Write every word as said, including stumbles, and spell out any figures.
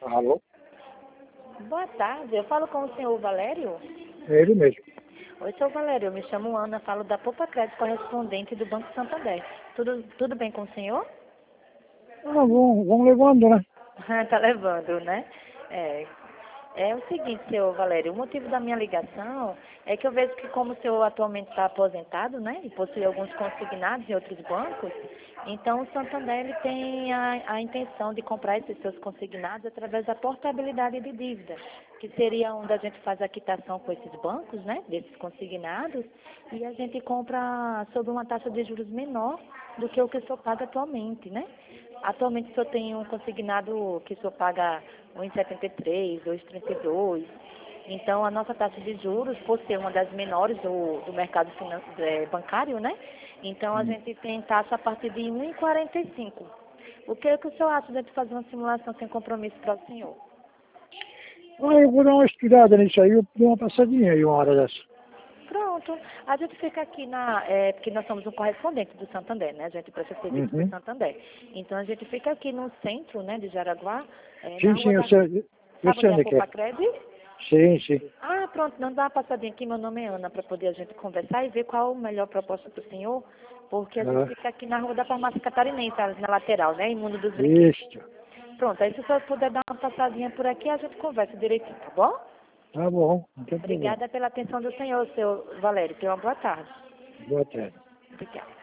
Alô? Boa tarde, eu falo com o senhor Valério. É ele mesmo. Oi, senhor Valério, eu me chamo Ana, falo da Poupa Crédito, correspondente do Banco Santander. Tudo, tudo bem com o senhor? Ah, vamos, vamos levando, né? Tá levando, né? É, é o seguinte, senhor Valério, o motivo da minha ligação é que eu vejo que como o senhor atualmente está aposentado, né, e possui alguns consignados em outros bancos, então o Santander ele tem a, a intenção de comprar esses seus consignados através da portabilidade de dívida, que seria onde a gente faz a quitação com esses bancos, né, desses consignados, e a gente compra sob uma taxa de juros menor do que o que o senhor paga atualmente, né? Atualmente o senhor tem um consignado que o senhor paga um vírgula setenta e três, dois vírgula trinta e dois. Então, a nossa taxa de juros, por ser uma das menores do, do mercado finan- é, bancário, né? Então, a Hum. gente tem taxa a partir de um vírgula quarenta e cinco. O que, é que o senhor acha de fazer uma simulação sem compromisso para o senhor? Ah, eu vou dar uma estudada nisso aí, eu dou uma passadinha aí uma hora dessa. Pronto. A gente fica aqui na... É, porque nós somos um correspondente do Santander, né? A gente presta serviço para o Uhum. Santander. Então, a gente fica aqui no centro, né, de Jaraguá, é, na Sim, sim, rua eu da... sei, eu Sabe sei onde é a onde é que Poupa é. Crédito? Sim, sim. Ah, pronto, não dá uma passadinha aqui, meu nome é Ana, para poder a gente conversar e ver qual a melhor proposta para o senhor, porque a gente Ah, fica aqui na rua da farmácia catarinense, ali na lateral, né, em Mundo dos Brinquedos. isso. Pronto, aí se o senhor puder dar uma passadinha por aqui, a gente conversa direitinho, tá bom? Tá bom, não tem problema. Obrigada pela atenção do senhor, seu Valério. Tenha uma boa tarde. Boa tarde. Obrigada.